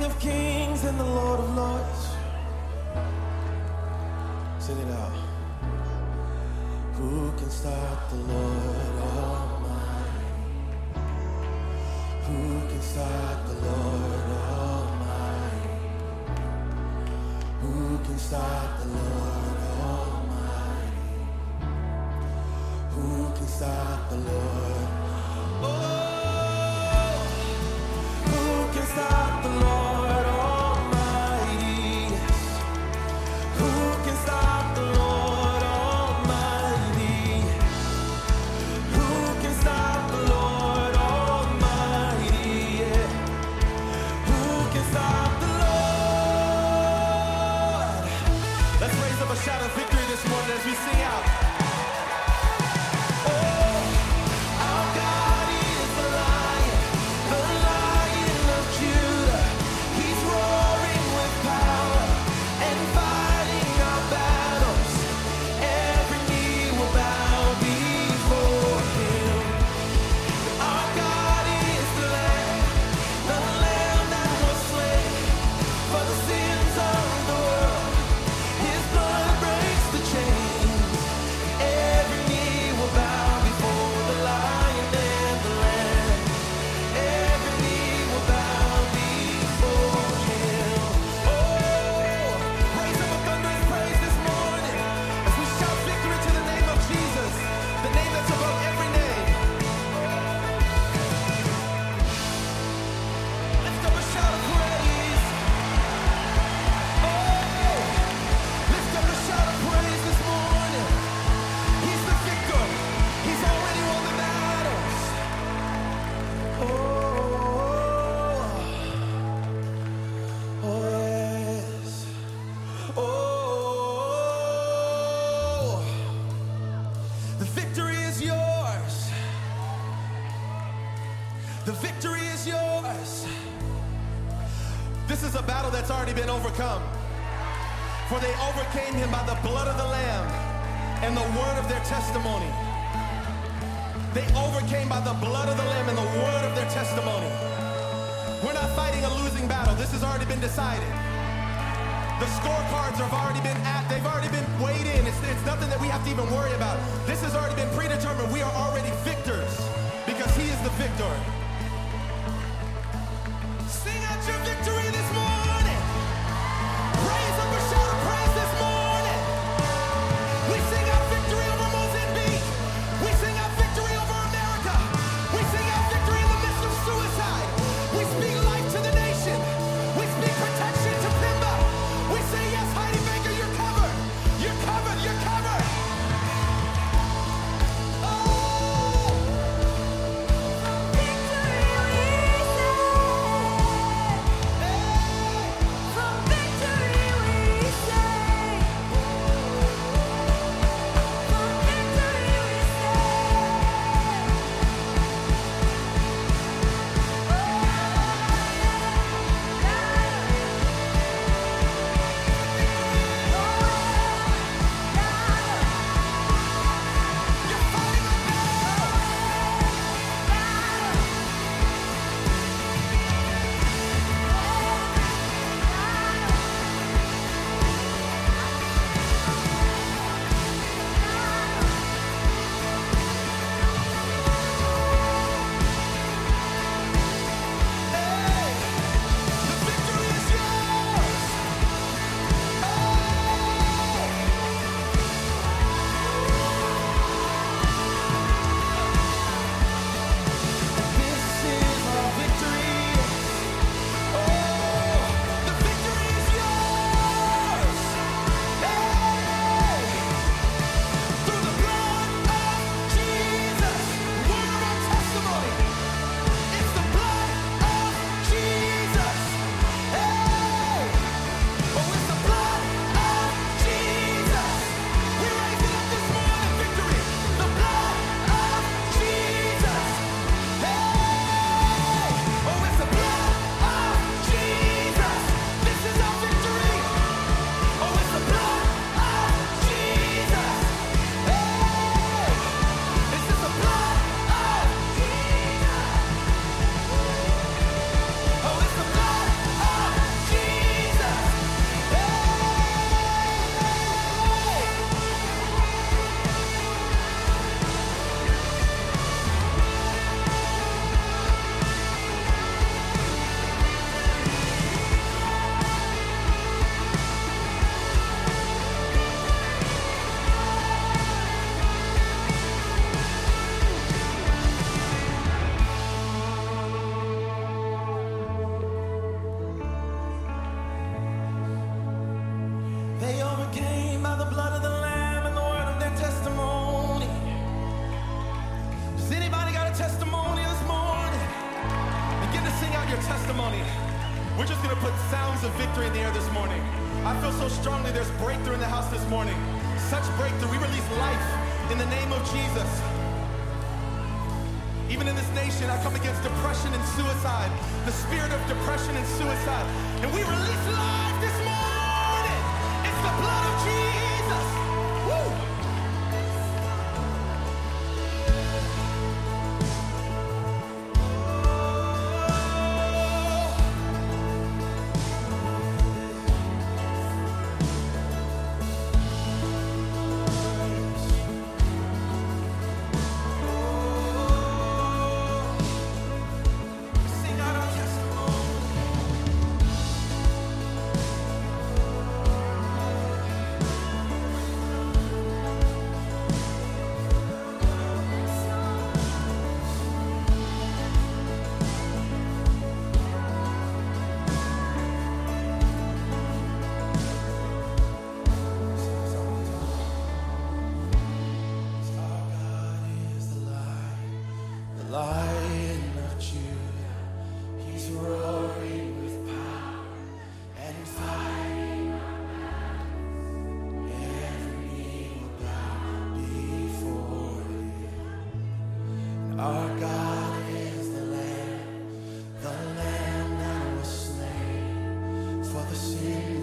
of Kings and the Lord of Lords. Sing it out. Who can stop the Lord Almighty? Who can stop the Lord Almighty? Who can stop the Lord Almighty? Who can stop the Lord? Oh, who can stop the Lord Almighty? Who can stop the Lord Almighty? Who can stop the Lord Almighty? Yeah. Who can stop the Lord? Let's raise up a shout of victory this morning as we sing out. The victory is yours. This is a battle that's already been overcome. For they overcame him by the blood of the Lamb and the word of their testimony. They overcame by the blood of the Lamb and the word of their testimony. We're not fighting a losing battle. This has already been decided. The scorecards have already been they've already been weighed in. It's nothing that we have to even worry about. This has already been predetermined. We are already victors because he is the victor. Sing out your victory this morning. Raise up a shout of praise this morning. We sing out victory over Mozambique. We sing out victory over America. We sing out victory in the midst of suicide. We speak life to the nation. We speak protection to Pimba. We say yes, Heidi Baker, you're covered. You're covered. You're covered. Oh, victory. by the blood of the Lamb and the word of their testimony. Does anybody got a testimony this morning? Begin to sing out your testimony. We're just gonna put sounds of victory in the air this morning. I feel so strongly there's breakthrough in the house this morning. Such breakthrough. We release life in the name of Jesus. Even in this nation, I come against depression and suicide, the spirit of depression and suicide. And we release life this morning. It's the blood of Jesus. Woo! Lion of Judah, he's roaring with power and fighting. Every knee will bow before him. Our God is the Lamb that was slain for the sin